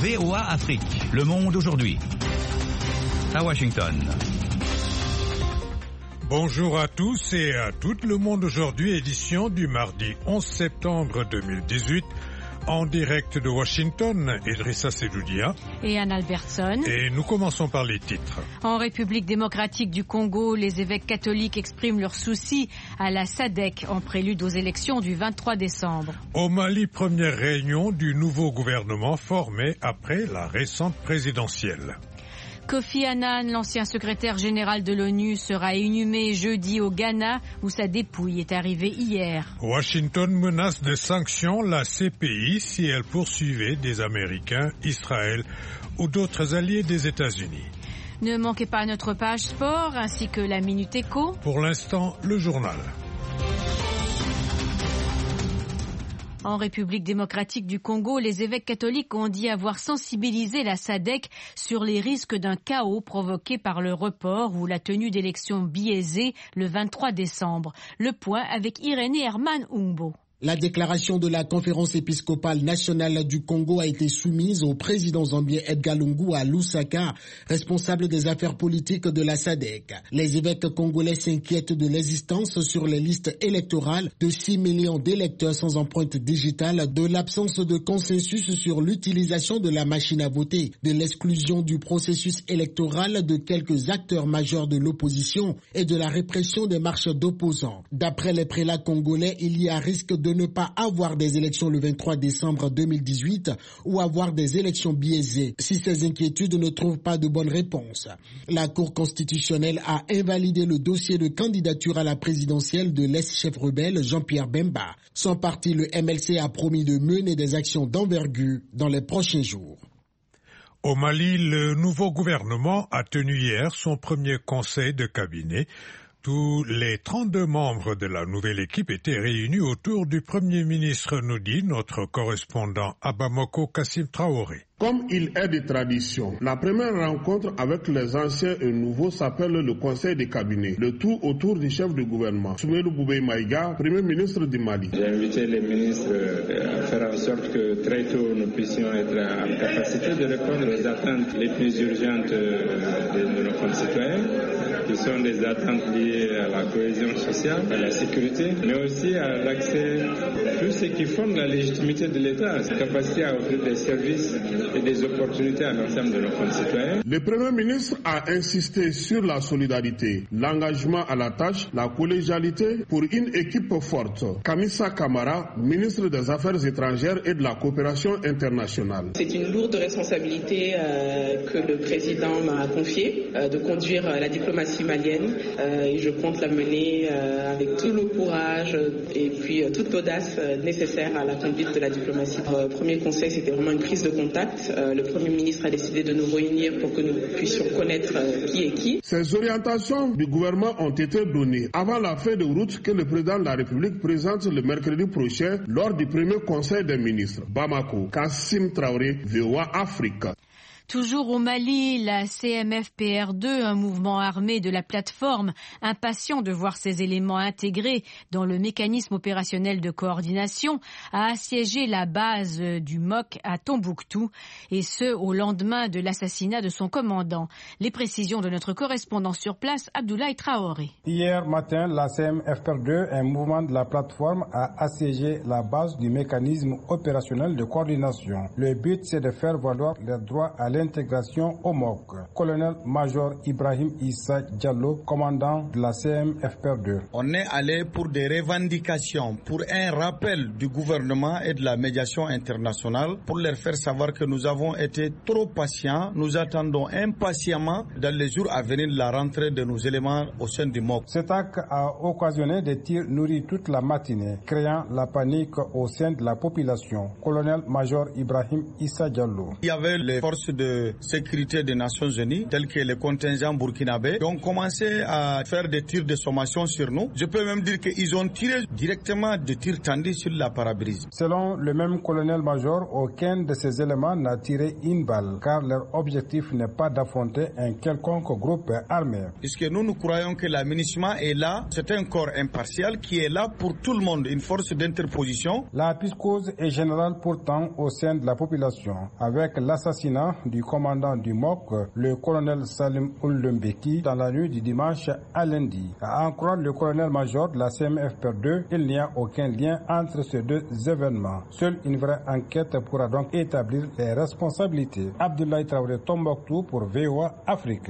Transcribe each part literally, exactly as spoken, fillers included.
V O A Afrique, Le Monde aujourd'hui. À Washington. Bonjour à tous et à toutes. Le Monde aujourd'hui, édition du mardi onze septembre deux mille dix-huit. En direct de Washington, Idrissa Sedoudia et Anne Albertson. Et nous commençons par les titres. En République démocratique du Congo, les évêques catholiques expriment leurs soucis à la S A D C en prélude aux élections du vingt-trois décembre. Au Mali, première réunion du nouveau gouvernement formé après la récente présidentielle. Kofi Annan, l'ancien secrétaire général de l'ONU, sera inhumé jeudi au Ghana où sa dépouille est arrivée hier. Washington menace de sanctions la C P I si elle poursuivait des Américains, Israël ou d'autres alliés des États-Unis. Ne manquez pas notre page sport ainsi que la Minute Éco. Pour l'instant, le journal. En République démocratique du Congo, les évêques catholiques ont dit avoir sensibilisé la S A D C sur les risques d'un chaos provoqué par le report ou la tenue d'élections biaisées le vingt-trois décembre. Le point avec Irénée Herman Umbo. La déclaration de la conférence épiscopale nationale du Congo a été soumise au président zambien Edgar Lungu à Lusaka, responsable des affaires politiques de la S A D C. Les évêques congolais s'inquiètent de l'existence sur les listes électorales de six millions d'électeurs sans empreinte digitale, de l'absence de consensus sur l'utilisation de la machine à voter, de l'exclusion du processus électoral de quelques acteurs majeurs de l'opposition et de la répression des marches d'opposants. D'après les prélats congolais, il y a risque de ne pas avoir des élections le vingt-trois décembre deux mille dix-huit ou avoir des élections biaisées si ces inquiétudes ne trouvent pas de bonnes réponses. La Cour constitutionnelle a invalidé le dossier de candidature à la présidentielle de l'ex-chef rebelle Jean-Pierre Bemba. Son parti, le M L C, a promis de mener des actions d'envergure dans les prochains jours. Au Mali, le nouveau gouvernement a tenu hier son premier conseil de cabinet. Tous les trente-deux membres de la nouvelle équipe étaient réunis autour du Premier ministre, nous dit notre correspondant à Bamako, Kassim Traoré. Comme il est de tradition, la première rencontre avec les anciens et nouveaux s'appelle le Conseil des cabinets, le tout autour du chef du gouvernement, Soumaïlou Boubèye Maïga, Premier ministre du Mali. J'ai invité les ministres à faire en sorte que très tôt nous puissions être en capacité de répondre aux attentes les plus urgentes de nos concitoyens, qui sont des attentes liées à la cohésion sociale, à la sécurité, mais aussi à l'accès, tout ce qui fonde la légitimité de l'État, sa capacité à offrir des services et des opportunités à l'ensemble de nos concitoyens. Le Premier ministre a insisté sur la solidarité, l'engagement à la tâche, la collégialité pour une équipe forte. Kamisa Kamara, ministre des Affaires étrangères et de la coopération internationale. C'est une lourde responsabilité euh, que le président m'a confiée, euh, de conduire euh, la diplomatie malienne euh, et je compte la mener euh, avec tout le courage et puis euh, toute l'audace euh, nécessaire à la conduite de la diplomatie. Euh, premier conseil, c'était vraiment une prise de contact. Euh, le Premier ministre a décidé de nous réunir pour que nous puissions connaître euh, qui est qui. Ces orientations du gouvernement ont été données avant la feuille de route que le président de la République présente le mercredi prochain lors du premier conseil des ministres. Bamako, Kassim Traoré, V O A Afrique. Toujours au Mali, la C M F P R deux, un mouvement armé de la plateforme, impatient de voir ses éléments intégrés dans le mécanisme opérationnel de coordination, a assiégé la base du M O C à Tombouctou, et ce au lendemain de l'assassinat de son commandant. Les précisions de notre correspondant sur place, Abdoulaye Traoré. Hier matin, la C M F P R deux, un mouvement de la plateforme, a assiégé la base du mécanisme opérationnel de coordination. Le but, c'est de faire valoir les droits à l'intégration au M O C. Colonel-major Ibrahim Issa Diallo, commandant de la C M F P R deux. On est allé pour des revendications, pour un rappel du gouvernement et de la médiation internationale, pour leur faire savoir que nous avons été trop patients. Nous attendons impatiemment dans les jours à venir la rentrée de nos éléments au sein du M O C. Cet acte a occasionné des tirs nourris toute la matinée, créant la panique au sein de la population. Colonel-major Ibrahim Issa Diallo. Il y avait les forces de de sécurité des Nations Unies, tels que les contingents burkinabés, qui ont commencé à faire des tirs de sommation sur nous. Je peux même dire qu'ils ont tiré directement des tirs tendus sur la parabrise. Selon le même colonel-major, aucun de ces éléments n'a tiré une balle, car leur objectif n'est pas d'affronter un quelconque groupe armé. Puisque nous, nous croyons que la MINUSMA est là, c'est un corps impartial qui est là pour tout le monde, une force d'interposition. La psychose est générale pourtant au sein de la population, avec l'assassinat du commandant du M O C, le colonel Salim Oullembeki, dans la nuit du dimanche à lundi. À en croire le colonel-major de la C M F P R deux, il n'y a aucun lien entre ces deux événements. Seule une vraie enquête pourra donc établir les responsabilités. Abdoulaye Traoré, Tombouctou pour V O A Afrique.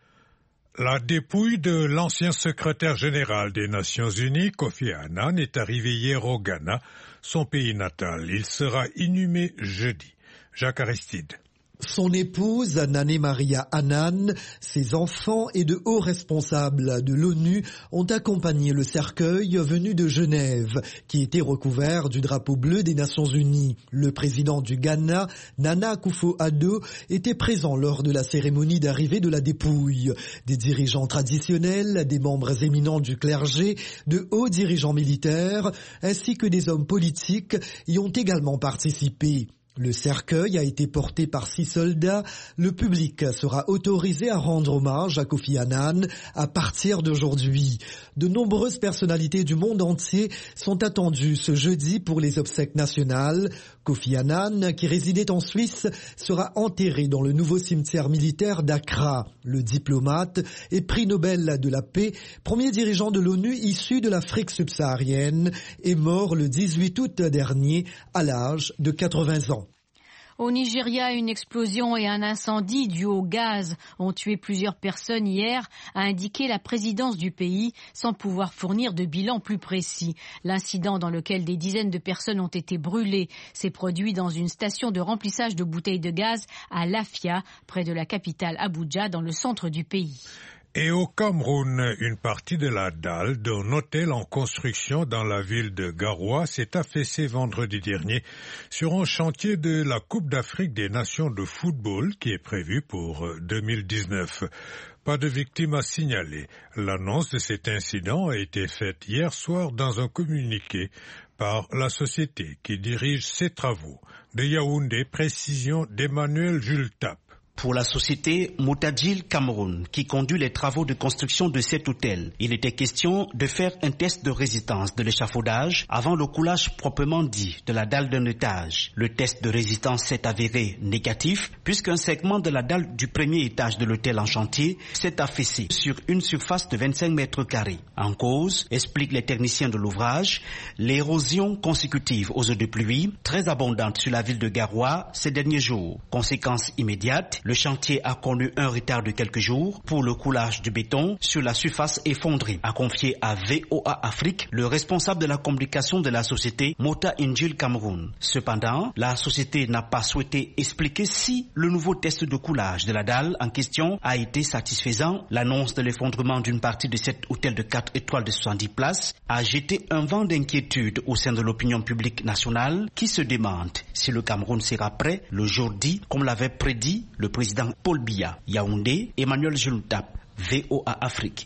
La dépouille de l'ancien secrétaire général des Nations Unies, Kofi Annan, est arrivée hier au Ghana, son pays natal. Il sera inhumé jeudi. Jacques Aristide. Son épouse, Nane Maria Annan, ses enfants et de hauts responsables de l'ONU ont accompagné le cercueil venu de Genève, qui était recouvert du drapeau bleu des Nations Unies. Le président du Ghana, Nana Akufo-Addo, était présent lors de la cérémonie d'arrivée de la dépouille. Des dirigeants traditionnels, des membres éminents du clergé, de hauts dirigeants militaires, ainsi que des hommes politiques y ont également participé. Le cercueil a été porté par six soldats. Le public sera autorisé à rendre hommage à Kofi Annan à partir d'aujourd'hui. De nombreuses personnalités du monde entier sont attendues ce jeudi pour les obsèques nationales. Kofi Annan, qui résidait en Suisse, sera enterré dans le nouveau cimetière militaire d'Accra. Le diplomate et prix Nobel de la paix, premier dirigeant de l'ONU issu de l'Afrique subsaharienne, est mort le dix-huit août dernier à l'âge de quatre-vingts ans. Au Nigeria, une explosion et un incendie dû au gaz ont tué plusieurs personnes hier, a indiqué la présidence du pays, sans pouvoir fournir de bilan plus précis. L'incident dans lequel des dizaines de personnes ont été brûlées s'est produit dans une station de remplissage de bouteilles de gaz à Lafia, près de la capitale Abuja, dans le centre du pays. Et au Cameroun, une partie de la dalle d'un hôtel en construction dans la ville de Garoua s'est affaissée vendredi dernier sur un chantier de la Coupe d'Afrique des Nations de football qui est prévue pour deux mille dix-neuf. Pas de victimes à signaler. L'annonce de cet incident a été faite hier soir dans un communiqué par la société qui dirige ces travaux. De Yaoundé, précision d'Emmanuel Jultap. Pour la société Moutadjil Cameroun, qui conduit les travaux de construction de cet hôtel, il était question de faire un test de résistance de l'échafaudage avant le coulage proprement dit de la dalle d'un étage. Le test de résistance s'est avéré négatif puisqu'un segment de la dalle du premier étage de l'hôtel en chantier s'est affaissé sur une surface de vingt-cinq mètres carrés. En cause, expliquent les techniciens de l'ouvrage, l'érosion consécutive aux eaux de pluie, très abondante sur la ville de Garoua ces derniers jours. Conséquence immédiate, le chantier a connu un retard de quelques jours pour le coulage du béton sur la surface effondrée, a confié à V O A Afrique le responsable de la communication de la société Mota Injil Cameroun. Cependant, la société n'a pas souhaité expliquer si le nouveau test de coulage de la dalle en question a été satisfaisant. L'annonce de l'effondrement d'une partie de cet hôtel de quatre étoiles de soixante-dix places a jeté un vent d'inquiétude au sein de l'opinion publique nationale qui se demande si le Cameroun sera prêt le jour dit, comme l'avait prédit le président Paul Biya. Yaoundé, Emmanuel Jultap, V O A Afrique.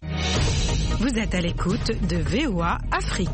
Vous êtes à l'écoute de V O A Afrique.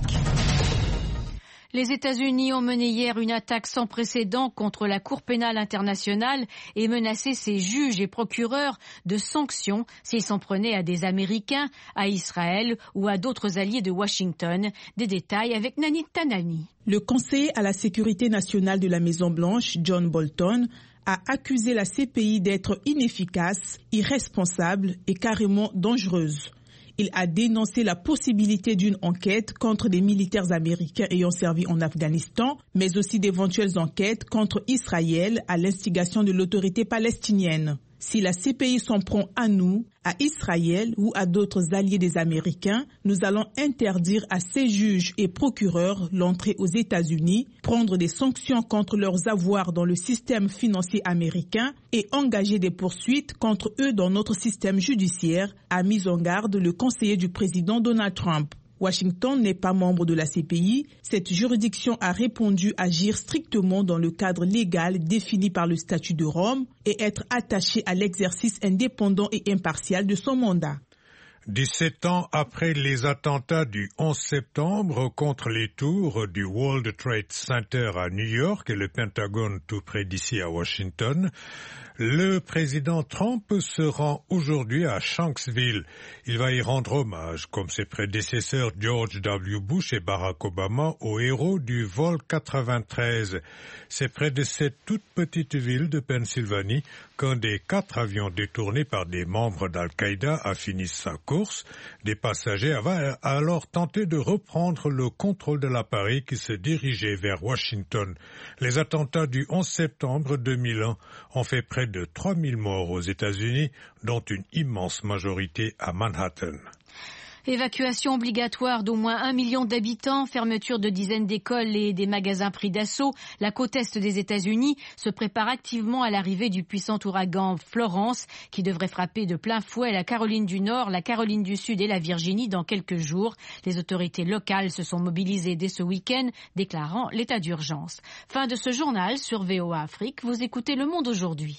Les États-Unis ont mené hier une attaque sans précédent contre la Cour pénale internationale et menacé ses juges et procureurs de sanctions s'ils s'en prenaient à des Américains, à Israël ou à d'autres alliés de Washington. Des détails avec Nani Tanani. Le conseiller à la sécurité nationale de la Maison-Blanche, John Bolton, a accusé la C P I d'être inefficace, irresponsable et carrément dangereuse. Il a dénoncé la possibilité d'une enquête contre des militaires américains ayant servi en Afghanistan, mais aussi d'éventuelles enquêtes contre Israël à l'instigation de l'autorité palestinienne. Si la C P I s'en prend à nous, à Israël ou à d'autres alliés des Américains, nous allons interdire à ces juges et procureurs l'entrée aux États-Unis, prendre des sanctions contre leurs avoirs dans le système financier américain et engager des poursuites contre eux dans notre système judiciaire, a mis en garde le conseiller du président Donald Trump. Washington n'est pas membre de la C P I. Cette juridiction a répondu agir strictement dans le cadre légal défini par le statut de Rome et être attachée à l'exercice indépendant et impartial de son mandat. dix-sept ans après les attentats du onze septembre contre les tours du World Trade Center à New York et le Pentagone tout près d'ici à Washington, le président Trump se rend aujourd'hui à Shanksville. Il va y rendre hommage, comme ses prédécesseurs George W. Bush et Barack Obama, aux héros du vol quatre-vingt-treize. C'est près de cette toute petite ville de Pennsylvanie qu'un des quatre avions détournés par des membres d'Al-Qaïda a fini sa course. Des passagers avaient alors tenté de reprendre le contrôle de l'appareil qui se dirigeait vers Washington. Les attentats du onze septembre deux mille un ont fait près de trois mille morts aux États-Unis, dont une immense majorité à Manhattan. Évacuation obligatoire d'au moins un million d'habitants, fermeture de dizaines d'écoles et des magasins pris d'assaut. La côte est des États-Unis se prépare activement à l'arrivée du puissant ouragan Florence qui devrait frapper de plein fouet la Caroline du Nord, la Caroline du Sud et la Virginie dans quelques jours. Les autorités locales se sont mobilisées dès ce week-end, déclarant l'état d'urgence. Fin de ce journal sur V O A Afrique. Vous écoutez Le Monde aujourd'hui.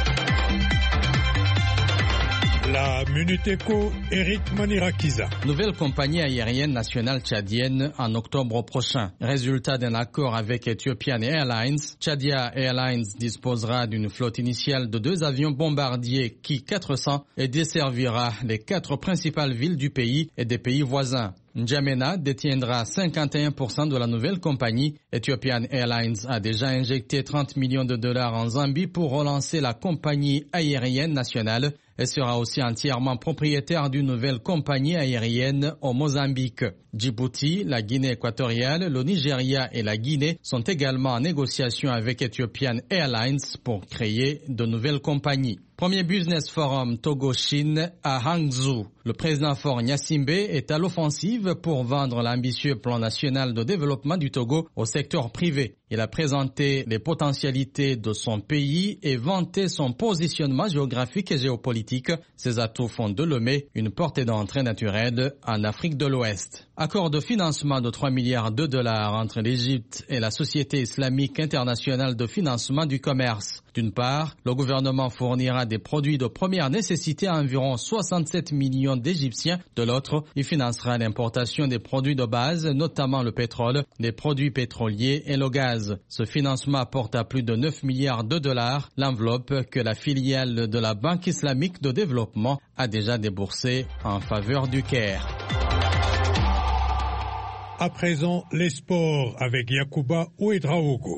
La Minute Éco, Eric Manirakiza. Nouvelle compagnie aérienne nationale tchadienne en octobre prochain. Résultat d'un accord avec Ethiopian Airlines, Tchadia Airlines disposera d'une flotte initiale de deux avions bombardiers Ki quatre cents et desservira les quatre principales villes du pays et des pays voisins. N'Djamena détiendra cinquante et un pour cent de la nouvelle compagnie. Ethiopian Airlines a déjà injecté trente millions de dollars en Zambie pour relancer la compagnie aérienne nationale et sera aussi entièrement propriétaire d'une nouvelle compagnie aérienne au Mozambique. Djibouti, la Guinée équatoriale, le Nigeria et la Guinée sont également en négociation avec Ethiopian Airlines pour créer de nouvelles compagnies. Premier Business Forum Togo-Chine à Hangzhou. Le président Faure Gnassingbé est à l'offensive pour vendre l'ambitieux plan national de développement du Togo au secteur privé. Il a présenté les potentialités de son pays et vanté son positionnement géographique et géopolitique. Ses atouts font de Lomé une porte d'entrée naturelle en Afrique de l'Ouest. Accord de financement de trois milliards de dollars entre l'Égypte et la Société islamique internationale de financement du commerce. D'une part, le gouvernement fournira des produits de première nécessité à environ soixante-sept millions d'Égyptiens. De l'autre, il financera l'importation des produits de base, notamment le pétrole, des produits pétroliers et le gaz. Ce financement apporte à plus de neuf milliards de dollars l'enveloppe que la filiale de la Banque islamique de développement a déjà déboursée en faveur du Caire. À présent, les sports avec Yacouba Ouedraogo.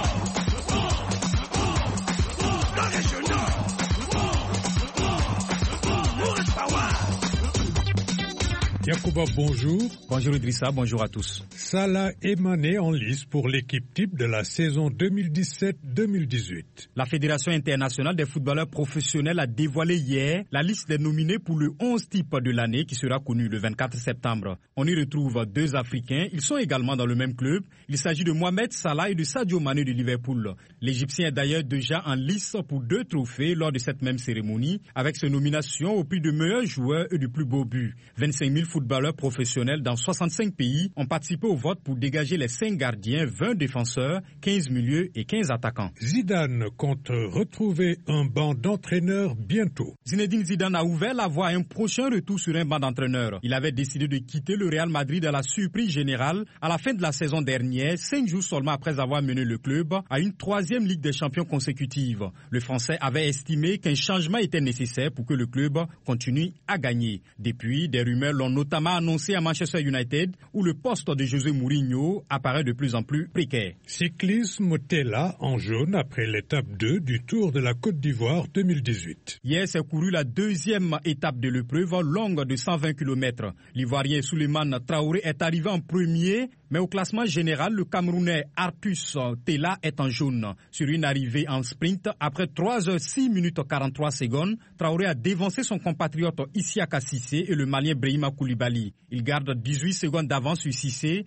Yacouba, bonjour. Bonjour Idrissa, bonjour à tous. Salah Mané en lice pour l'équipe type de la saison deux mille dix-sept deux mille dix-huit. La Fédération internationale des footballeurs professionnels a dévoilé hier la liste des nominés pour le onze type de l'année qui sera connu le vingt-quatre septembre. On y retrouve deux Africains, ils sont également dans le même club. Il s'agit de Mohamed Salah et de Sadio Mané de Liverpool. L'Égyptien est d'ailleurs déjà en lice pour deux trophées lors de cette même cérémonie, avec ses nominations au prix de meilleur joueur et du plus beau but. vingt-cinq mille footballeurs professionnels dans soixante-cinq pays ont participé au vote pour dégager les cinq gardiens, vingt défenseurs, quinze milieux et quinze attaquants. Zidane compte retrouver un banc d'entraîneurs bientôt. Zinedine Zidane a ouvert la voie à un prochain retour sur un banc d'entraîneurs. Il avait décidé de quitter le Real Madrid à la surprise générale à la fin de la saison dernière, cinq jours seulement après avoir mené le club à une troisième Ligue des Champions consécutive. Le Français avait estimé qu'un changement était nécessaire pour que le club continue à gagner. Depuis, des rumeurs l'ont notamment annoncé à Manchester United, où le poste de José Mourinho apparaît de plus en plus précaire. Cyclisme Tella en jaune après l'étape deux du Tour de la Côte d'Ivoire deux mille dix-huit. Hier s'est couru la deuxième étape de l'épreuve longue de cent vingt kilomètres. L'Ivoirien Souleymane Traoré est arrivé en premier, mais au classement général, le Camerounais Artus Tella est en jaune. Sur une arrivée en sprint, après trois heures six minutes quarante-trois secondes, Traoré a dévancé son compatriote Isiaka Cissé et le Malien Brahima Koulibaly. Il garde dix-huit secondes d'avance sur Cissé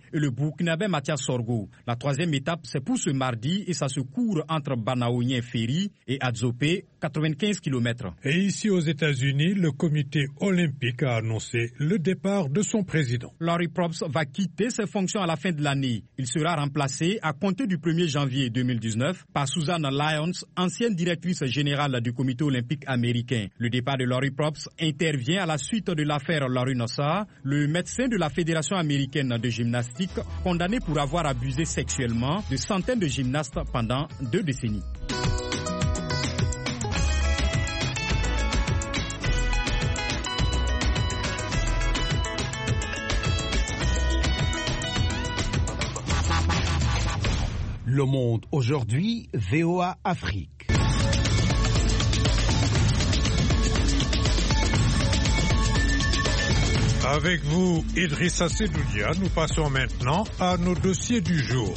et le Burkinabé Mathias Sorgo. La troisième étape, c'est pour ce mardi et ça se court entre Banaoyen Ferry et Adzopé, quatre-vingt-quinze kilomètres. Et ici aux États-Unis, le comité olympique a annoncé le départ de son président. Laurie Probst va quitter ses fonctions à la fin de l'année. Il sera remplacé à compter du premier janvier deux mille dix-neuf par Susan Lyons, ancienne directrice générale du comité olympique américain. Le départ de Laurie Probst intervient à la suite de l'affaire Larry Nassar, le médecin de la Fédération américaine de gymnastique, condamné pour avoir abusé sexuellement de centaines de gymnastes pendant deux décennies. Le Monde aujourd'hui, V O A Afrique. Avec vous, Idrissa Sedoudia, nous passons maintenant à nos dossiers du jour.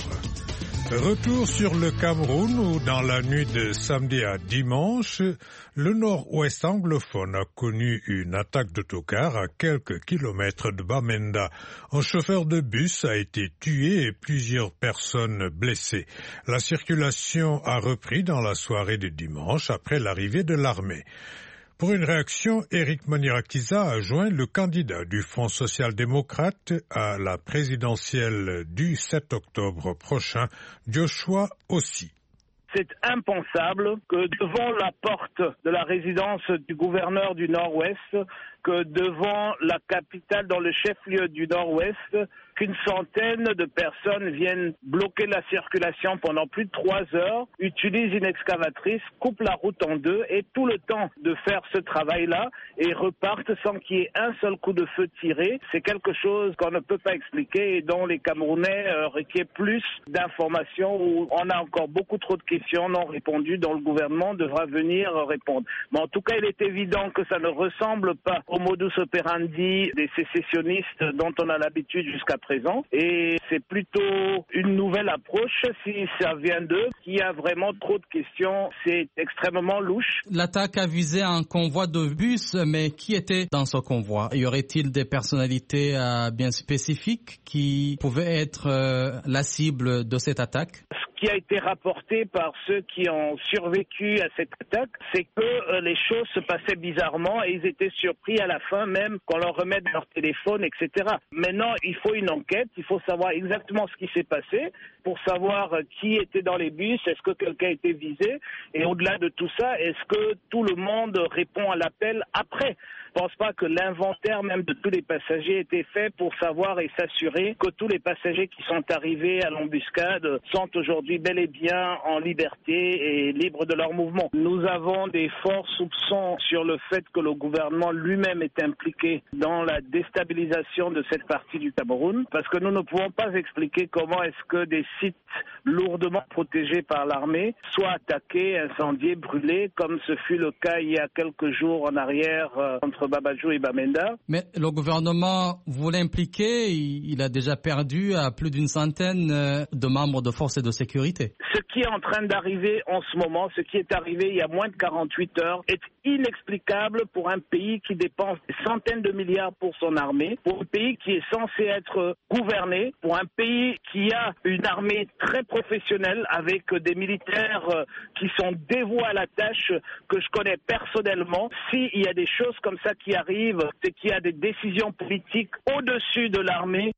Retour sur le Cameroun où, dans la nuit de samedi à dimanche, le nord-ouest anglophone a connu une attaque d'autocar à quelques kilomètres de Bamenda. Un chauffeur de bus a été tué et plusieurs personnes blessées. La circulation a repris dans la soirée de dimanche après l'arrivée de l'armée. Pour une réaction, Éric Manirakiza a joint le candidat du Front social-démocrate à la présidentielle du sept octobre prochain, Joshua Ossi. C'est impensable que devant la porte de la résidence du gouverneur du Nord-Ouest, que devant la capitale dans le chef-lieu du Nord-Ouest, qu'une centaine de personnes viennent bloquer la circulation pendant plus de trois heures, utilisent une excavatrice, coupent la route en deux et tout le temps de faire ce travail-là et repartent sans qu'il y ait un seul coup de feu tiré. C'est quelque chose qu'on ne peut pas expliquer et dont les Camerounais euh, requièrent plus d'informations, où on a encore beaucoup trop de questions non répondues dont le gouvernement devra venir répondre. Mais en tout cas, il est évident que ça ne ressemble pas au modus operandi des sécessionnistes dont on a l'habitude jusqu'à présent. Et c'est plutôt une nouvelle approche, si ça vient d'eux. S'il y a vraiment trop de questions, c'est extrêmement louche. L'attaque a visé un convoi de bus, mais qui était dans ce convoi? Y aurait-il des personnalités euh, bien spécifiques qui pouvaient être euh, la cible de cette attaque? Ce qui a été rapporté par ceux qui ont survécu à cette attaque, c'est que euh, les choses se passaient bizarrement et ils étaient surpris à la fin même qu'on leur remette leur téléphone, et cetera. Maintenant, il faut une enquête, il faut savoir exactement ce qui s'est passé pour savoir euh, qui était dans les bus, est-ce que quelqu'un a été visé et au-delà de tout ça, est-ce que tout le monde répond à l'appel après? Je ne pense pas que l'inventaire même de tous les passagers était fait pour savoir et s'assurer que tous les passagers qui sont arrivés à l'embuscade sont aujourd'hui bel et bien en liberté et libres de leur mouvement. Nous avons des forts soupçons sur le fait que le gouvernement lui-même est impliqué dans la déstabilisation de cette partie du Cameroun, parce que nous ne pouvons pas expliquer comment est-ce que des sites lourdement protégés par l'armée soient attaqués, incendiés, brûlés, comme ce fut le cas il y a quelques jours en arrière euh, entre Babajou et Bamenda. Mais le gouvernement voulait impliquer, il a déjà perdu à plus d'une centaine de membres de forces de sécurité. Ce qui est en train d'arriver en ce moment, ce qui est arrivé il y a moins de quarante-huit heures, est inexplicable pour un pays qui dépense des centaines de milliards pour son armée, pour un pays qui est censé être gouverné, pour un pays qui a une armée très professionnelle avec des militaires qui sont dévoués à la tâche, que je connais personnellement. S'il y a des choses comme ça qui arrivent, c'est qu'il y a des décisions politiques au-dessus de l'armée.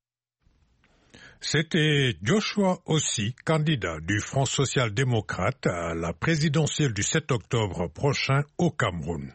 C'était Joshua Ossi, candidat du Front social-démocrate à la présidentielle du sept octobre prochain au Cameroun.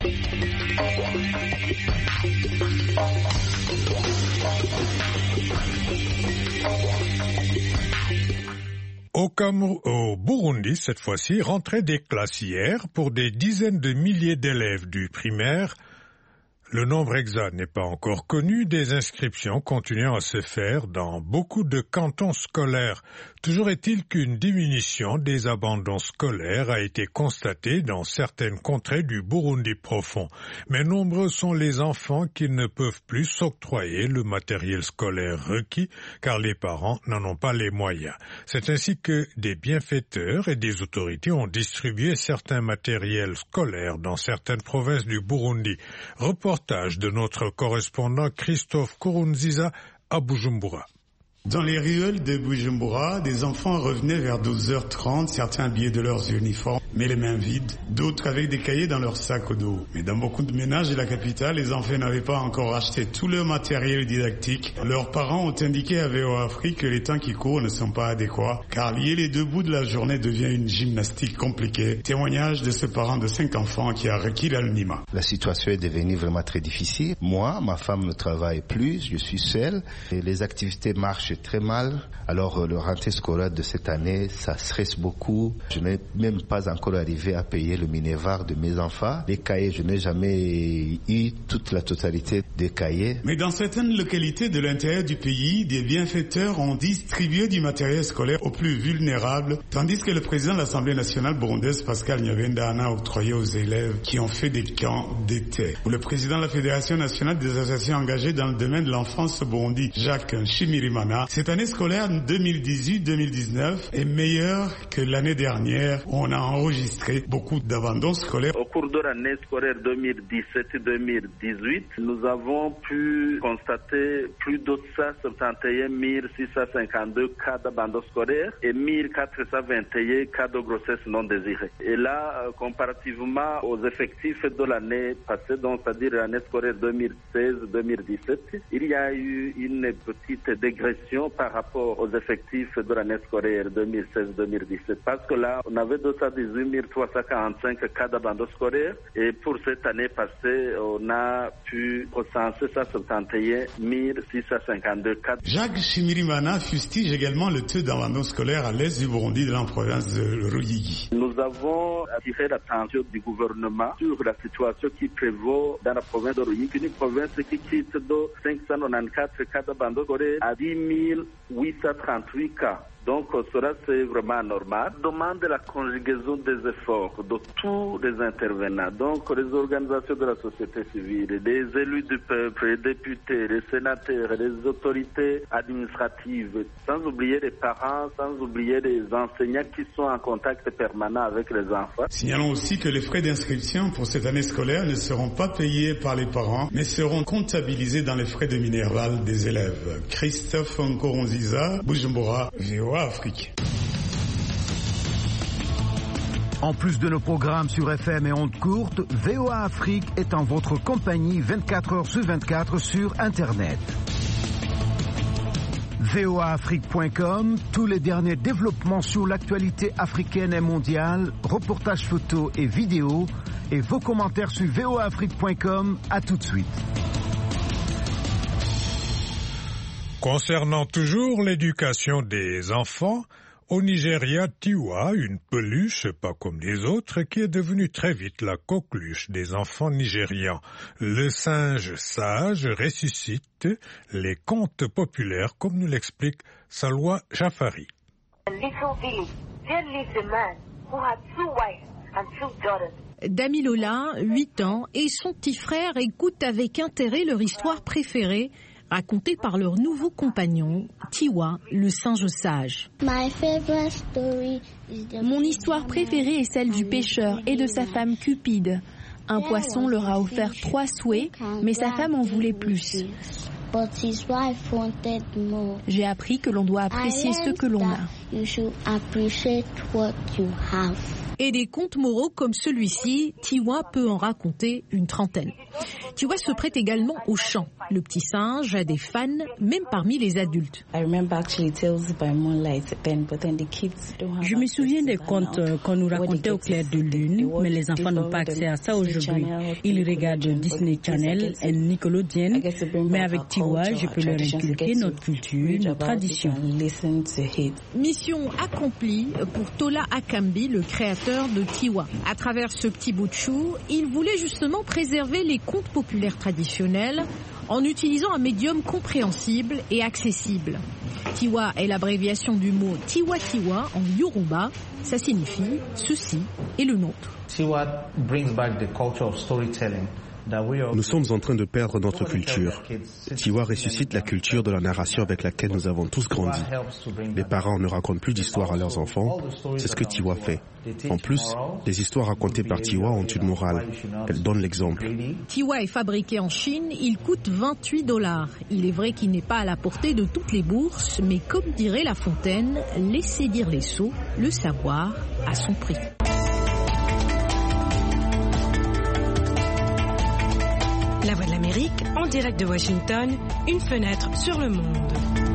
Au, Cameroun, au Burundi, cette fois-ci, rentrée des classes hier pour des dizaines de milliers d'élèves du primaire. Le nombre exact n'est pas encore connu, des inscriptions continuant à se faire dans beaucoup de cantons scolaires. Toujours est-il qu'une diminution des abandons scolaires a été constatée dans certaines contrées du Burundi profond. Mais nombreux sont les enfants qui ne peuvent plus s'octroyer le matériel scolaire requis car les parents n'en ont pas les moyens. C'est ainsi que des bienfaiteurs et des autorités ont distribué certains matériels scolaires dans certaines provinces du Burundi. Reportage de notre correspondant Christophe Kurunziza à Bujumbura. Dans les ruelles de Bujumbura, des enfants revenaient vers douze heures trente, certains habillés de leurs uniformes, mais les mains vides, d'autres avec des cahiers dans leur sac au dos. Mais dans beaucoup de ménages de la capitale, les enfants n'avaient pas encore acheté tout leur matériel didactique. Leurs parents ont indiqué à V O A Afrique que les temps qui courent ne sont pas adéquats, car lier les deux bouts de la journée devient une gymnastique compliquée. Témoignage de ce parent de cinq enfants qui a requis l'anonymat. La situation est devenue vraiment très difficile. Moi, ma femme ne travaille plus, je suis seule, et les activités marchent très mal. Alors le rentrée scolaire de cette année, ça stresse beaucoup. Je n'ai même pas encore arrivé à payer le minévar de mes enfants. Les cahiers, je n'ai jamais eu toute la totalité des cahiers. Mais dans certaines localités de l'intérieur du pays, des bienfaiteurs ont distribué du matériel scolaire aux plus vulnérables, tandis que le président de l'Assemblée nationale burundaise, Pascal Nyabenda, en a octroyé aux élèves qui ont fait des camps d'été. Le président de la Fédération nationale des associations engagées dans le domaine de l'enfance au Burundi, Jacques Nshimirimana, cette année scolaire deux mille dix-huit deux mille dix-neuf est meilleure que l'année dernière où on a enregistré beaucoup d'abandons scolaires. Au cours de l'année scolaire deux mille dix-sept deux mille dix-huit, nous avons pu constater plus de cent soixante et un mille six cent cinquante-deux cas d'abandon scolaire et mille quatre cent vingt et un cas de grossesse non désirée. Et là, comparativement aux effectifs de l'année passée, donc c'est-à-dire l'année scolaire deux mille seize deux mille dix-sept, il y a eu une petite dégression par rapport aux effectifs de l'année scolaire deux mille seize deux mille dix-sept. Parce que là, on avait deux cent dix-huit mille trois cent quarante-cinq cas d'abandon scolaire et pour cette année passée, on a pu recenser cent soixante et un mille six cent cinquante-deux cas. Jacques Shimirimana fustige également le taux d'abandon scolaire à l'est du Burundi, dans la province de Ruyigi. Nous avons attiré l'attention du gouvernement sur la situation qui prévaut dans la province de Ruyigi, une province qui quitte de cinq cent quatre-vingt-quatorze cas d'abandon scolaire à dix mille huit cent trente-huit cas. Donc cela c'est vraiment normal. Demande la conjugaison des efforts de tous les intervenants, donc les organisations de la société civile, les élus du peuple, les députés, les sénateurs, les autorités administratives, sans oublier les parents, sans oublier les enseignants qui sont en contact permanent avec les enfants. Signalons aussi que les frais d'inscription pour cette année scolaire ne seront pas payés par les parents, mais seront comptabilisés dans les frais de minerval des élèves. Christophe Nkoronziza, Bujumbura, V O A Afrique. En plus de nos programmes sur F M et ondes courtes, V O A Afrique est en votre compagnie vingt-quatre heures sur vingt-quatre sur Internet. V O A Afrique point com, tous les derniers développements sur l'actualité africaine et mondiale, reportages photos et vidéos, et vos commentaires sur V O A Afrique point com. À tout de suite. Concernant toujours l'éducation des enfants, au Nigeria, Tiwa, une peluche pas comme les autres, qui est devenue très vite la coqueluche des enfants nigérians. Le singe sage ressuscite les contes populaires, comme nous l'explique Salwa Jafari. Damilola, huit ans, et son petit frère écoutent avec intérêt leur histoire préférée, racontée par leur nouveau compagnon, Tiwa, le singe sage. Mon histoire préférée est celle du pêcheur et de sa femme Cupide. Un poisson leur a offert trois souhaits, mais sa femme en voulait plus. J'ai appris que l'on doit apprécier ce que l'on a. Et des contes moraux comme celui-ci, Tiwa peut en raconter une trentaine. Tiwa se prête également au chant. Le petit singe a des fans, même parmi les adultes. Je me souviens des contes qu'on nous racontait au clair de lune, mais les enfants n'ont pas accès à ça aujourd'hui. Ils regardent Disney Channel et Nickelodeon, mais avec Tiwa, je peux leur inculquer notre culture, nos traditions. Mission accomplie pour Tola Akambi, le créateur de Tiwa. À travers ce petit bout de chou, il voulait justement préserver les contes populaires traditionnels en utilisant un médium compréhensible et accessible. Tiwa est l'abréviation du mot Tiwa Tiwa en Yoruba. Ça signifie ceci est le nôtre. Tiwa brings back the culture of storytelling Nous sommes en train de perdre notre culture. Tiwa ressuscite la culture de la narration avec laquelle nous avons tous grandi. Les parents ne racontent plus d'histoires à leurs enfants. C'est ce que Tiwa fait. En plus, les histoires racontées par Tiwa ont une morale. Elles donnent l'exemple. Tiwa est fabriqué en Chine. Il coûte vingt-huit dollars. Il est vrai qu'il n'est pas à la portée de toutes les bourses, mais comme dirait La Fontaine, laissez dire les sots, le savoir a son prix. La Voix de l'Amérique, en direct de Washington, une fenêtre sur le monde.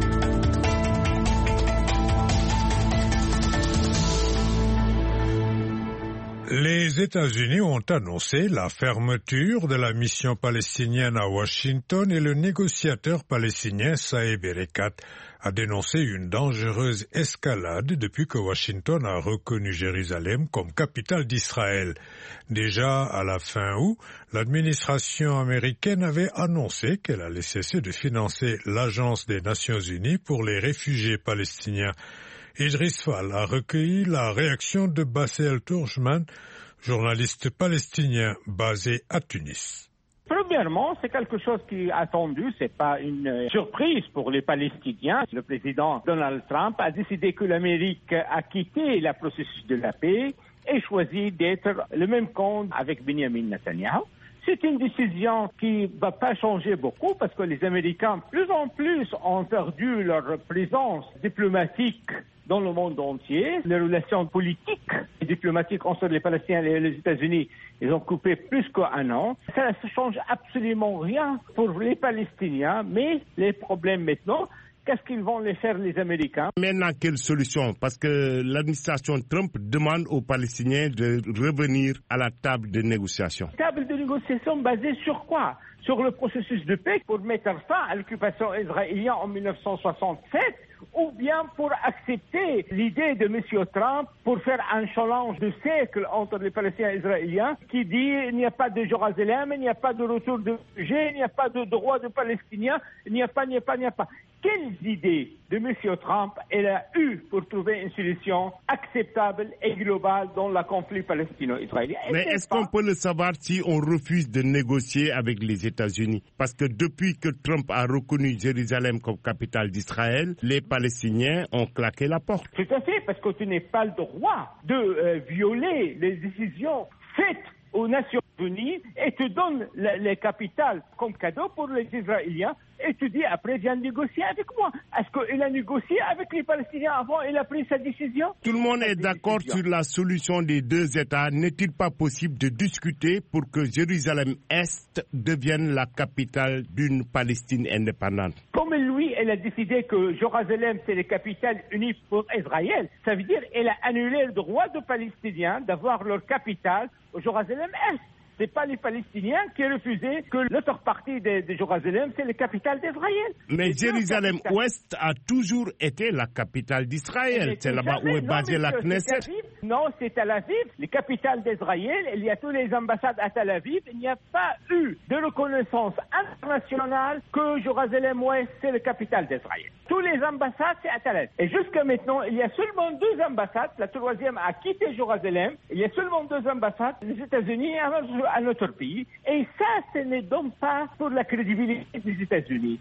Les États-Unis ont annoncé la fermeture de la mission palestinienne à Washington et le négociateur palestinien Saeb Erekat a dénoncé une dangereuse escalade depuis que Washington a reconnu Jérusalem comme capitale d'Israël. Déjà à la fin août, l'administration américaine avait annoncé qu'elle allait cesser de financer l'Agence des Nations Unies pour les réfugiés palestiniens. Idriss Fall a recueilli la réaction de Bassel Tourjman, journaliste palestinien basé à Tunis. Premièrement, c'est quelque chose qui est attendu, c'est pas une surprise pour les Palestiniens. Le président Donald Trump a décidé que l'Amérique a quitté le processus de la paix et choisi d'être le même camp avec Benjamin Netanyahu. C'est une décision qui ne va pas changer beaucoup parce que les Américains, plus en plus, ont perdu leur présence diplomatique dans le monde entier. Les relations politiques et diplomatiques entre les Palestiniens et les États-Unis, ils ont coupé plus qu'un an. Ça ne change absolument rien pour les Palestiniens, mais les problèmes maintenant, qu'est-ce qu'ils vont les faire les Américains? Maintenant, quelle solution? Parce que l'administration Trump demande aux Palestiniens de revenir à la table de négociation. Table de négociation basée sur quoi? Sur le processus de paix pour mettre fin à l'occupation israélienne en mille neuf cent soixante-sept, ou bien pour accepter l'idée de M. Trump pour faire un challenge de siècle entre les Palestiniens et les Israéliens qui dit il n'y a pas de Jérusalem, il n'y a pas de retour de réfugiés, il n'y a pas de droit de Palestiniens, il n'y a pas, il n'y a pas, il n'y a pas. Quelles idées de M. Trump elle a eu pour trouver une solution acceptable et globale dans le conflit palestino-israélien? Mais est-ce pas... qu'on peut le savoir si on refuse de négocier avec les États-Unis? Parce que depuis que Trump a reconnu Jérusalem comme capitale d'Israël, les Palestiniens ont claqué la porte. Tout à fait, parce que tu n'as pas le droit de euh, violer les décisions faites aux Nations Unies et tu donnes les capitales comme cadeau pour les Israéliens et tu dis après viens négocier avec moi. Est-ce qu'il a négocié avec les Palestiniens avant il a pris sa décision? Tout le monde est d'accord sur la solution des deux États. N'est-il pas possible de discuter pour que Jérusalem-Est devienne la capitale d'une Palestine indépendante? Comme lui, elle a décidé que Jérusalem c'est la capitale unique pour Israël, ça veut dire qu'elle a annulé le droit des Palestiniens d'avoir leur capitale au Jérusalem-Est. Ce n'est pas les Palestiniens qui refusaient que l'autre partie de, de Jérusalem, c'est la capitale d'Israël. Mais Jérusalem-Ouest a toujours été la capitale d'Israël. C'est là-bas où est basée la Knesset. Non, c'est Tel Aviv, la capitale d'Israël. Il y a toutes les ambassades à Tel Aviv. Il n'y a pas eu de reconnaissance internationale que Jérusalem-Ouest, c'est la capitale d'Israël. Toutes les ambassades, c'est à Tel Aviv. Et jusqu'à maintenant, il y a seulement deux ambassades. La troisième a quitté Jérusalem. Il y a seulement deux ambassades, les États-Unis à notre pays. Et ça, ce n'est donc pas pour la crédibilité des États-Unis.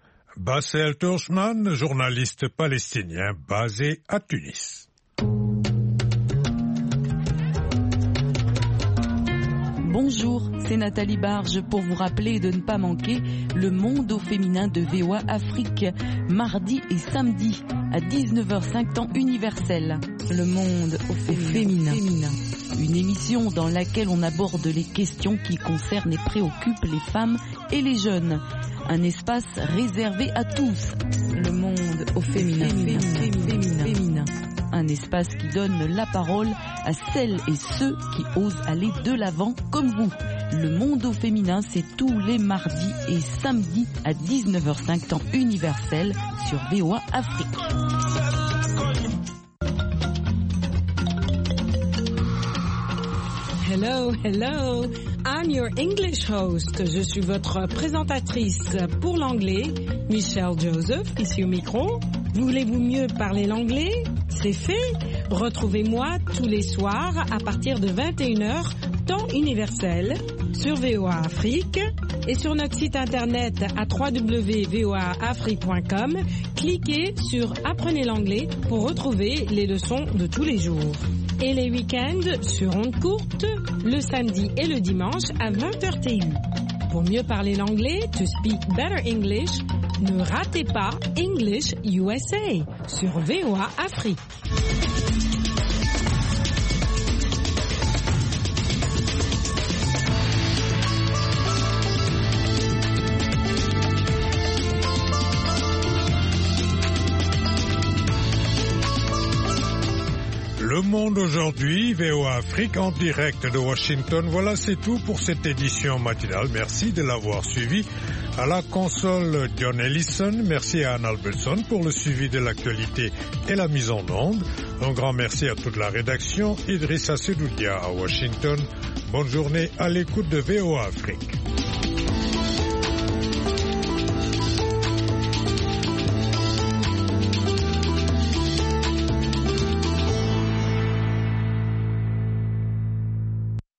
Bassel Tourjman, journaliste palestinien basé à Tunis. Bonjour, c'est Nathalie Barge pour vous rappeler de ne pas manquer le monde au féminin de V O A Afrique, mardi et samedi à dix-neuf heures cinq temps universel. Le monde au féminin. féminin. Une émission dans laquelle on aborde les questions qui concernent et préoccupent les femmes et les jeunes. Un espace réservé à tous. Le monde au féminin. féminin. féminin. féminin. Un espace qui donne la parole à celles et ceux qui osent aller de l'avant comme vous. Le monde au féminin, c'est tous les mardis et samedis à dix-neuf heures cinq temps universel sur V O A Afrique. Hello, hello, I'm your English host. Je suis votre présentatrice pour l'anglais, Michelle Joseph, ici au micro. Voulez-vous mieux parler l'anglais? C'est fait. Retrouvez-moi tous les soirs à partir de vingt et une heures temps universel sur V O A Afrique et sur notre site internet à w w w point v o a afrique point com. Cliquez sur Apprenez l'anglais pour retrouver les leçons de tous les jours. Et les week-ends sur ondes courtes, le samedi et le dimanche à vingt heures T U. Pour mieux parler l'anglais, to speak better English, ne ratez pas English U S A sur V O A Afrique. Le Monde aujourd'hui, V O A Afrique en direct de Washington. Voilà, c'est tout pour cette édition matinale. Merci de l'avoir suivi. À la console, John Ellison. Merci à Anne Albertson pour le suivi de l'actualité et la mise en onde. Un grand merci à toute la rédaction. Idrissa Sedoudia à Washington. Bonne journée à l'écoute de V O A Afrique.